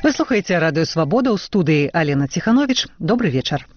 Вы слухаеце радыё Свабода, ў студыі Алена Ціхановіч. Добры вечар.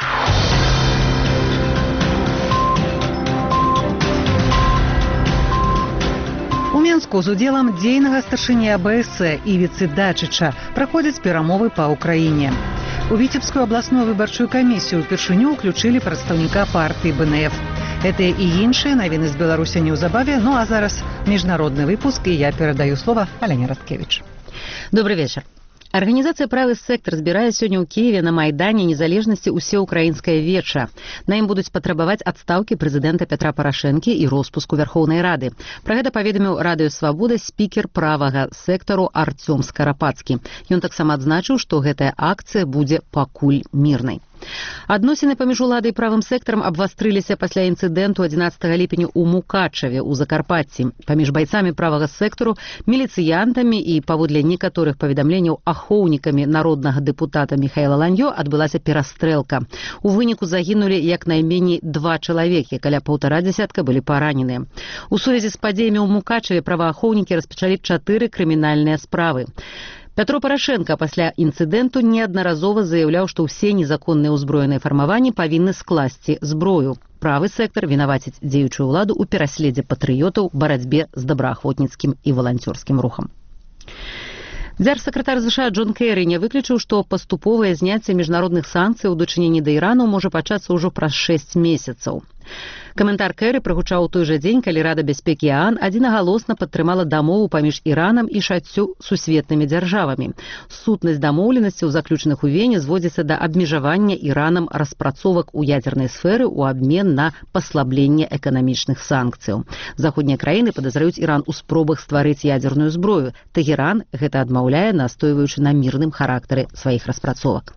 У Менску з удзелам дзейнага старшыні АБС Івіцы Дачыча праходзяць перамовы па ўкраіне. У Віцебскую абласную выбарчую камісію ўпершыню ўключылі прадстаўніка партыі БНФ. Гэтыя і іншыя навіны з Беларусі неўзабаве, ну а зараз міжнародны выпуск, і я перадаю слова Аляне Радкевіч. Добрый вечер. Арганізацыя «Правы сектор» збірае сёння ў Киеве на Майдане незалежнасці ўсеўкраінскае веча. На ім будуць патрабаваць адстаўкі прэзідэнта Пятра Парашэнкі і роспуску Вярхоўнай Рады. Пра гэта паведаміў радыё «Свабода» спікер правага сектару Артём Скарапацкі. Ён таксама адзначыў, што гэтая акцыя будзе пакуль мірнай. Адносіны паміж уладай і правым сектарам абвастрыліся пасля інцыдэнту 11 ліпеня ў Мукачаве ў Закарпатці. Паміж байцамі правага сектару, міліцыянтамі і, паводле некаторых паведамленняў, ахоўнікамі народнага дэпутата Михаіла Ланьё адбылася перастрэлка. У выніку загінулі як найменей 2 чалавекі, каля 1,5 дзясятка былі параненыя. У сувязі з падзеямі ў Мукачаве праваахоўнікі распачалі 4 крымінальныя справы. Пятро Парашенко пасля інцыдэнту неаднаразова заяўляў, што ўсе незаконныя ўзброеныя фармаванні павінны скласці зброю. Правы сектар вінаваціць дзеючую ўладу ў пераследзе патрыётаў, барацьбе з добраахвотніцкім і валанцёрскім рухам. Дзяржсакратар США Джон Керрі не выключыў, што паступовае зняцце міжнародных санкцый у дачыненні да Ірану можа пачацца ўжо праз 6 месяцаў. Каментар Керрі прагучаў у той жа дзень, калі Рада бяспекі ААН адзінагалосна падтрымала дамову паміж Іранам і 6 сусветнымі дзяржавамі. Сутнасць дамоўленасцяў, заключаных у Вене, зводзіцца да абмежавання Іранам распрацовак у ядзернай сферы ў абмен на паслабленне эканамічных санкцыяў. Заходнія краіны падазраюць Іран у спробах стварыць ядзерную зброю. Тэгеран гэта адмаўляе, настойваючы на мірным характары сваіх распрацовак.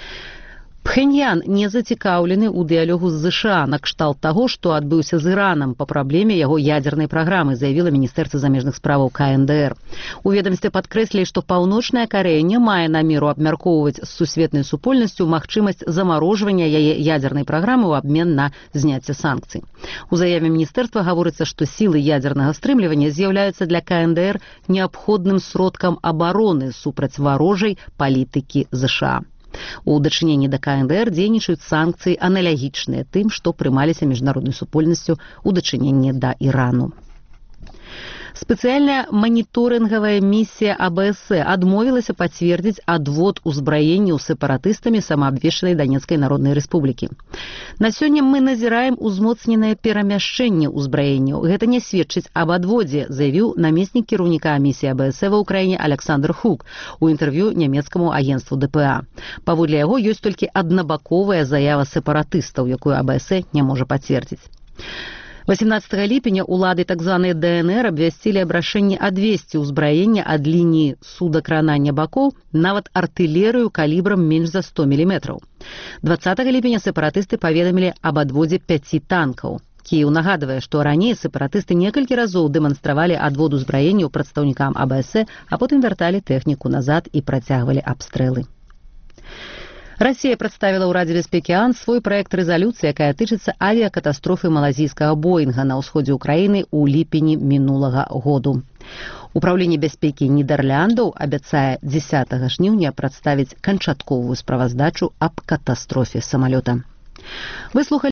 Пхеньян не зацікаўлены ў дыялогу з ЗША накшталт таго, што адбыўся з Іранам па праблеме яго ядзернай праграмы, заявіла Міністэрства замежных справаў КНДР. У ведамстве падкрэслілі, што Паўночная Карэя не мае намеру абмяркоўваць з сусветнай супольнасцю магчымасць замарожвання яе ядзернай праграмы ў абмен на зняцце санкцый. У заяве міністэрства гаворыцца, што сілы ядзернага стрымлівання з'яўляюцца для КНДР неабходным сродкам абароны супраць варожай палітыкі ЗША. У дачыненні да КНДР дзейнічаюць санкцыі аналагічныя тым, што прымаліся міжнароднай супольнасцю у дачыненні да Ірану. Спецыяльная маніторынгавая місія АБС адмовілася пацвердзіць адвод узбраенняў сепаратыстамі самаабвешчанай Данецкай Народнай Рэспублікі. На сёння мы назіраем узмоцненае перамяшчэнне ўзбраенняў. Гэта не сведчыць аб адводзе, заявіў намеснік кіраўніка місіі АБС ва ўкраіне Александр Хук у інтэрв'ю нямецкаму агенцтву ДПА. Паводле яго ёсць толькі аднабаковая заява сепаратыстаў, якую АБС не можа пацвердзіць. 18 ліпеня улады так званай ДНР абвясцілі аб рашэнні адвесці ўзбраення ад лініі судакранання бакоў нават артылерыю калібрам менш за 100 мм. 20 ліпеня сепаратысты паведамілі аб адводзе 5 танкаў. Кіеў нагадвае, што раней сепаратысты некалькі разоў дэманстравалі адвод узбраенняў прадстаўнікам АБС, а потым вярталі тэхніку назад і працягвалі абстрэлы. Расія прадставіла ў Радзе бяспекі ААН свой праект рэзалюцыі, якая тычыцца авіякатастрофы малазійскага Боінга на ўсходзе ўкраіны ў ліпені мінулага году. Упраўленне бяспекі Нідэрляндаў абяцае 10 жніўня прадставіць канчатковую справаздачу аб катастрофе самалёта.